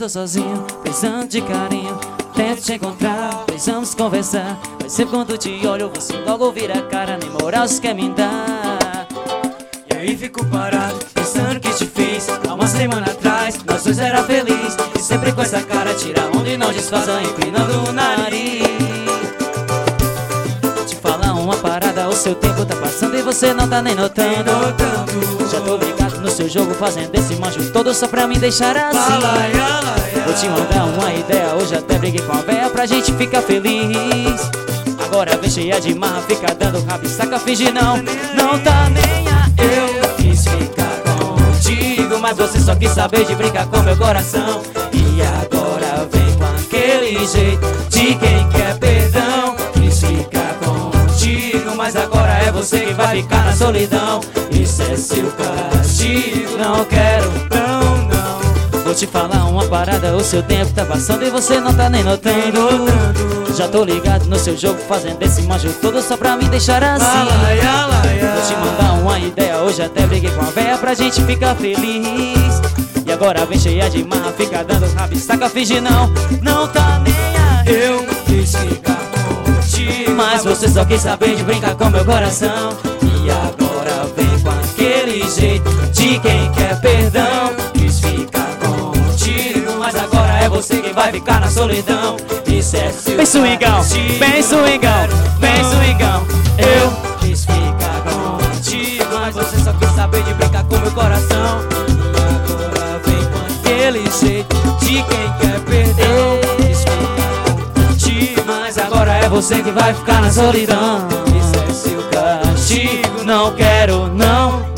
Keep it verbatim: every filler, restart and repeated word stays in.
tô sozinho, precisando de carinho. Tento te encontrar, precisamos conversar, mas sempre quando te olho você logo vira a cara, nem moral você quer me dar. E aí fico parado, pensando que te fiz há uma semana atrás, nós dois era feliz. E sempre com essa cara tira onda e não disfarça, inclinando o nariz. Vou te falar uma parada, o seu tempo tá passando e você não tá nem notando. Já tô ligado no seu jogo, fazendo esse manjo todo só pra me deixar assim. Vou te mandar uma ideia, hoje até briguei com a véia pra gente ficar feliz. Agora vem cheia de marra, fica dando rabo e saca, finge não, não tá nem a. Eu quis ficar contigo, mas você só quis saber de brincar com meu coração. E agora vem com aquele jeito de quem quer perdão. Quis ficar contigo, mas agora é você que vai ficar na solidão. Isso é seu castigo, não quero, não, não. Vou te falar uma parada, o seu tempo tá passando e você não tá nem notando. Já tô ligado no seu jogo, fazendo esse manjo todo só pra me deixar assim. Vou te mandar uma ideia, hoje até briguei com a véia pra gente ficar feliz. E agora vem cheia de marra, fica dando rabo e saca, finge não, não tá nem a. Eu quis ficar contigo, mas você só quis saber de brincar com meu coração. E agora vem com aquele jeito de quem quer perdão. Quis ficar contigo, mas agora é você que vai ficar na solidão. Isso é seu Vem swingão, vem swingão, vem swingão. Eu quis ficar contigo, mas você só quis saber de brincar com meu coração. E agora vem com aquele jeito de quem quer perdão. Quis ficar contigo, mas agora é você que vai ficar na solidão. Isso é seu castigo, não quero, não.